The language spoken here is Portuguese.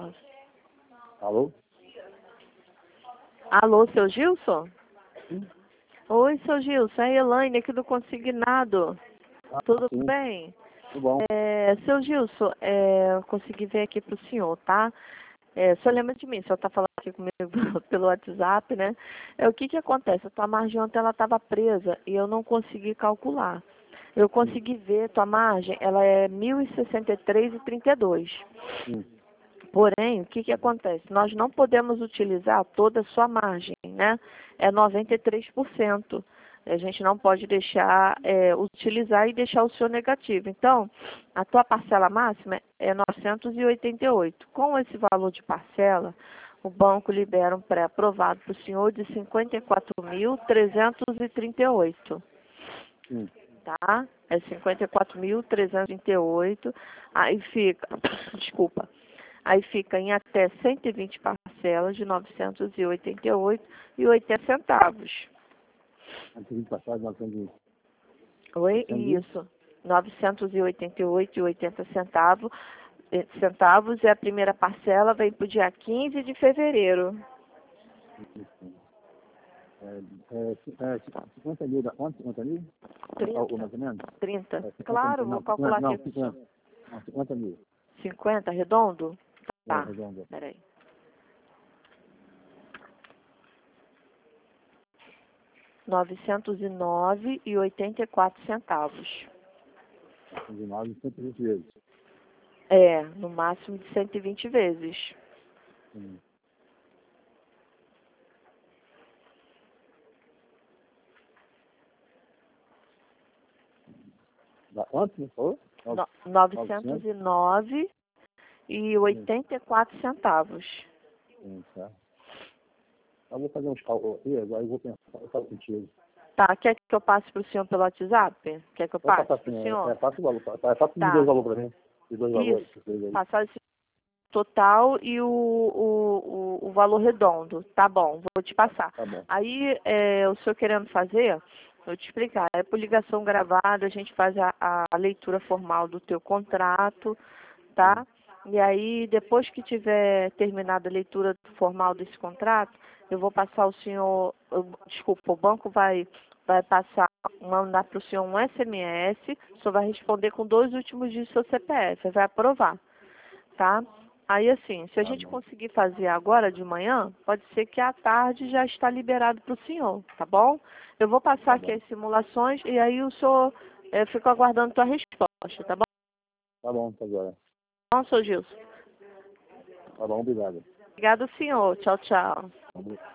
Nossa. Alô? Alô, seu Gilson? Sim. Oi, seu Gilson, é a Elaine aqui do Consignado. Tudo Sim. bem? Tudo bom. Seu Gilson, eu consegui ver aqui pro senhor, tá? O senhor lembra de mim, o senhor tá falando aqui comigo pelo WhatsApp, né? O que que acontece? A tua margem ontem ela estava presa e eu não consegui calcular. Eu consegui ver, tua margem, ela é 1.063,32. Sim. Porém, o que que acontece? Nós não podemos utilizar toda a sua margem, né? É 93%. A gente não pode deixar, utilizar e deixar o seu negativo. Então, a tua parcela máxima é 988. Com esse valor de parcela, o banco libera um pré-aprovado para o senhor de 54.338. Sim. Tá? É 54.338. Aí fica, desculpa. Aí fica em até 120 parcelas de 988,80 centavos. Antes de passar, nós temos Oi? Isso. 988,80 centavos e a primeira parcela vem para o dia 15 de fevereiro. 50 mil da quanto? 50 mil? 30. Ou mais ou menos? 30. 50, Claro, não, vou calcular não, aqui. 50. Não, 50 mil. 50, redondo? Tá. Redondo. Peraí. 909,84 centavos. 9, 120 vezes. No máximo de 120 vezes. Sim. Da quanto, não falou? 909,84 centavos. Sim, tá. Eu vou fazer uns cálculos aqui, agora eu vou pensar, eu falo contigo. Tá, quer que eu passe para o senhor pelo WhatsApp? Quer que eu passe para o senhor? Passa o valor, passa os dois valores para mim. Os dois valores. Isso, passar esse total e o valor redondo. Tá bom, vou te passar. Tá bom. Aí, o senhor querendo fazer, vou te explicar. É por ligação gravada, a gente faz a leitura formal do teu contrato, tá? E aí, depois que tiver terminado a leitura formal desse contrato, eu vou passar o senhor, desculpa, o banco vai passar, mandar para o senhor um SMS, o senhor vai responder com 2 últimos dígitos do seu CPF, vai aprovar, tá? Aí, assim, se a gente conseguir fazer agora de manhã, pode ser que à tarde já está liberado para o senhor, tá bom? Eu vou passar aqui as simulações e aí o senhor fica aguardando a tua resposta, tá bom? Tá bom, tá agora. Bom, seu Gilson. Tá bom, obrigado. Obrigado, senhor. Tchau, tchau.